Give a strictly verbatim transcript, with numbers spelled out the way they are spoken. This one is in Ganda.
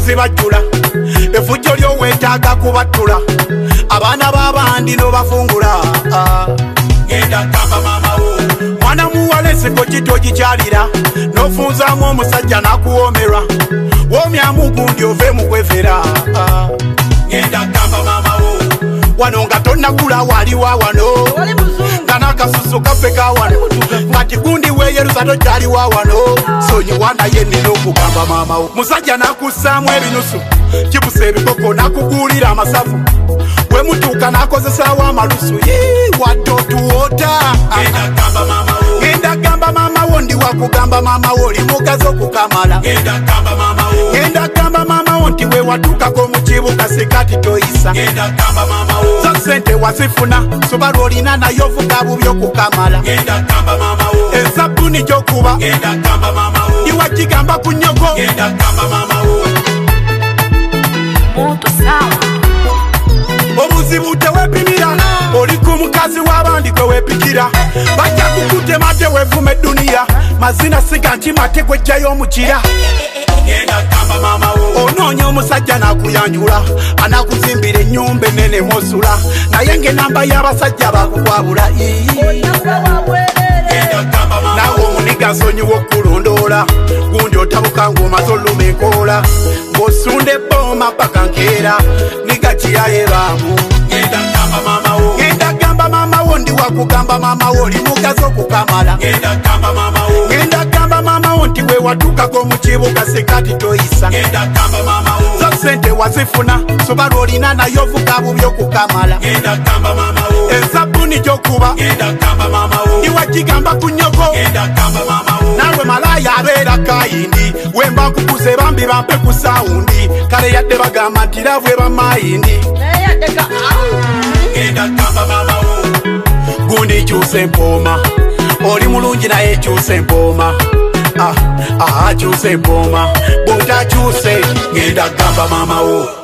zibajjula effujjo lyo weetaaga kubattula abaana b'abandi n'obafungula genda gamba maama wo mwana muwala enseko kitogikyalira n'ofunzaamu omusajja n'akuwoomerwa woomyamu gundi ove mu kwefera genda gamba maama wo wano nga tonnagula waliwa wano nga n'akasusu kaffe ka wano kati gundi weeyeruza tokyaliwa wano sonyiwa naye nnina okugamba maama wo musajja n'akussaamu ebinusu kibusa ebikoko n'akuguulira amasavu we mutuuka n'akozesaawo amalusu wadde otuwoota genda gamba maama wo ndi wakugamba maama wo oli mugazi okukamala genda gamba maama wo nti we watuukako mu kibuga sekati toyisa zo sente wazifuna soba lw'olina naye ovuga bubi okukamala esabbuni gy'okuba ndi wakigamba ku nnyoko obuzibu tewepimira oli ku mukazi w'abandi kwe wepikira bajja kukutema te weevuma edduniya mazina siga nkimate gwejjayo omukira onoonya omusajja n'akuyanjula anakuzimbira ennyumba ennene mosula naye ng'enamba y'abasajja bakukwabula nawe omuniga nsonyiwa okkulondoola gundi otabuka ng'omaze oluma enkoola ng'osunda ebbooma paka nkeera nigakiyaye baamu genda gamba maama wo ndi wakugamba maama wo oli mugazi okukamala genda gamba maama wo nti we watuukako mu kibuga sekati toyisa zo sente wazifuna soba lw'olina naye ovuga bubi okukamala esabbuni gy'okuba ndi wakigamba ku nnyoko nawe malaaya abeera kayindi wemba nkukuze bambi bampe ku sawundi kale yadde bagamba nti lavu eba mayindi gundi kyusa empooma oli mulungi naye kyusa empooma aha kyusa empooma bw'otakyuse genda gamba maama wo